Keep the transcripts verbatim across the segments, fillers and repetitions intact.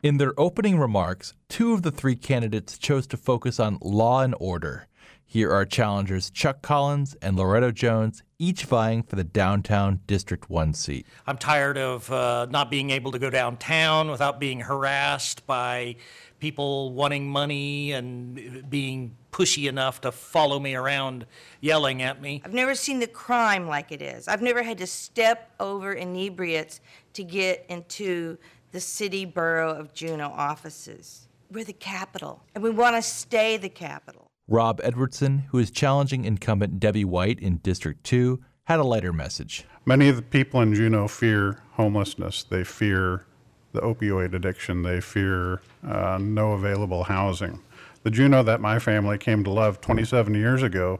In their opening remarks, two of the three candidates chose to focus on law and order. Here are challengers Chuck Collins and Loretto Jones, each vying for the downtown District one seat. I'm tired of uh, not being able to go downtown without being harassed by people wanting money and being pushy enough to follow me around yelling at me. I've never seen the crime like it is. I've never had to step over inebriates to get into the city borough of Juneau offices. We're the capital, and we want to stay the capital. Rob Edwardson, who is challenging incumbent Debbie White in District two, had a lighter message. Many of the people in Juneau fear homelessness. They fear the opioid addiction. They fear uh, no available housing. The Juneau that my family came to love twenty-seven years ago,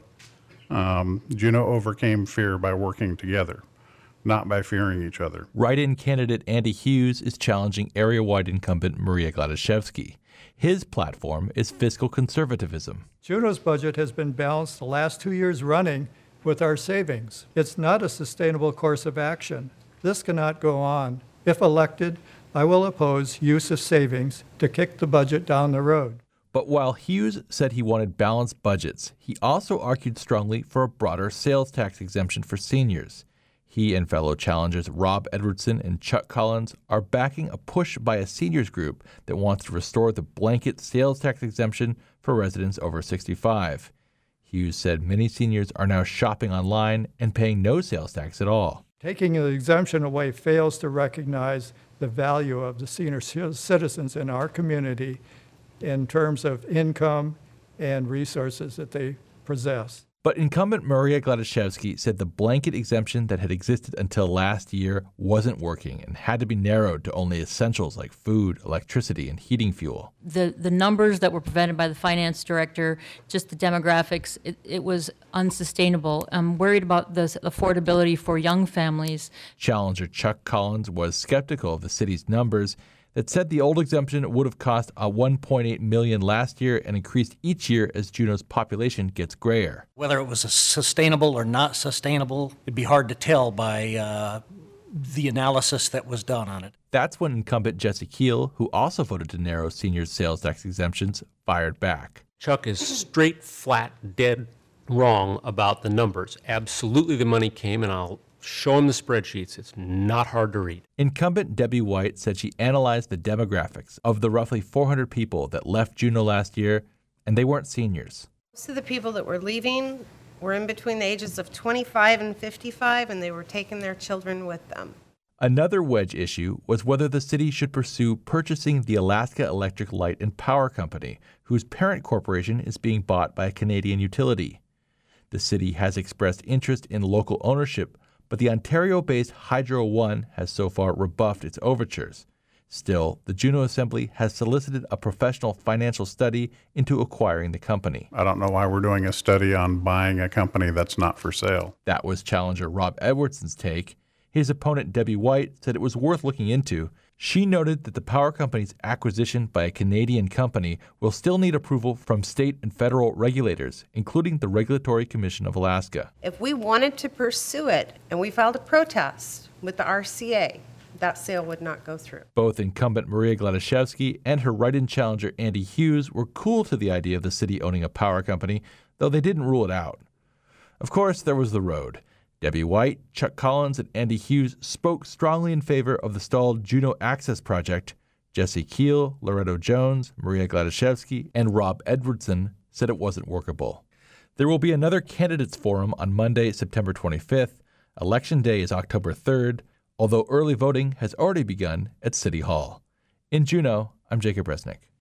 um, Juneau overcame fear by working together, not by fearing each other. Write-in candidate Andy Hughes is challenging area-wide incumbent Maria Gladysevsky. His platform is fiscal conservatism. Juneau's budget has been balanced the last two years running with our savings. It's not a sustainable course of action. This cannot go on. If elected, I will oppose use of savings to kick the budget down the road. But while Hughes said he wanted balanced budgets, he also argued strongly for a broader sales tax exemption for seniors. He and fellow challengers Rob Edwardson and Chuck Collins are backing a push by a seniors group that wants to restore the blanket sales tax exemption for residents over sixty-five. Hughes said many seniors are now shopping online and paying no sales tax at all. Taking the exemption away fails to recognize the value of the senior citizens in our community in terms of income and resources that they possess. But incumbent Maria Gladysevsky said the blanket exemption that had existed until last year wasn't working and had to be narrowed to only essentials like food, electricity, and heating fuel. The the numbers that were presented by the finance director, just the demographics, it, it was unsustainable. I'm worried about the affordability for young families. Challenger Chuck Collins was skeptical of the city's numbers that said the old exemption would have cost a one point eight million dollars last year and increased each year as Juneau's population gets grayer. Whether it was sustainable or not sustainable, it'd be hard to tell by uh, the analysis that was done on it. That's when incumbent Jesse Keel, who also voted to narrow seniors' sales tax exemptions, fired back. Chuck is straight, flat, dead wrong about the numbers. Absolutely the money came, and I'll show him the spreadsheets. It's not hard to read. Incumbent Debbie White said she analyzed the demographics of the roughly four hundred people that left Juneau last year, and they weren't seniors. Most of the people that were leaving were in between the ages of twenty-five and fifty-five, and they were taking their children with them. Another wedge issue was whether the city should pursue purchasing the Alaska Electric Light and Power Company, whose parent corporation is being bought by a Canadian utility. The city has expressed interest in local ownership, but the Ontario-based Hydro One has so far rebuffed its overtures. Still, the Juneau Assembly has solicited a professional financial study into acquiring the company. I don't know why we're doing a study on buying a company that's not for sale. That was challenger Rob Edwardson's take. His opponent, Debbie White, said it was worth looking into. She noted that the power company's acquisition by a Canadian company will still need approval from state and federal regulators, including the Regulatory Commission of Alaska. If we wanted to pursue it and we filed a protest with the R C A, that sale would not go through. Both incumbent Maria Gladysevsky and her write-in challenger Andy Hughes were cool to the idea of the city owning a power company, though they didn't rule it out. Of course, there was the road. Debbie White, Chuck Collins, and Andy Hughes spoke strongly in favor of the stalled Juneau Access Project. Jesse Keel, Loretto Jones, Maria Gladysevsky, and Rob Edwardson said it wasn't workable. There will be another candidates forum on Monday, September twenty-fifth. Election Day is October third, although early voting has already begun at City Hall. In Juneau, I'm Jacob Resnick.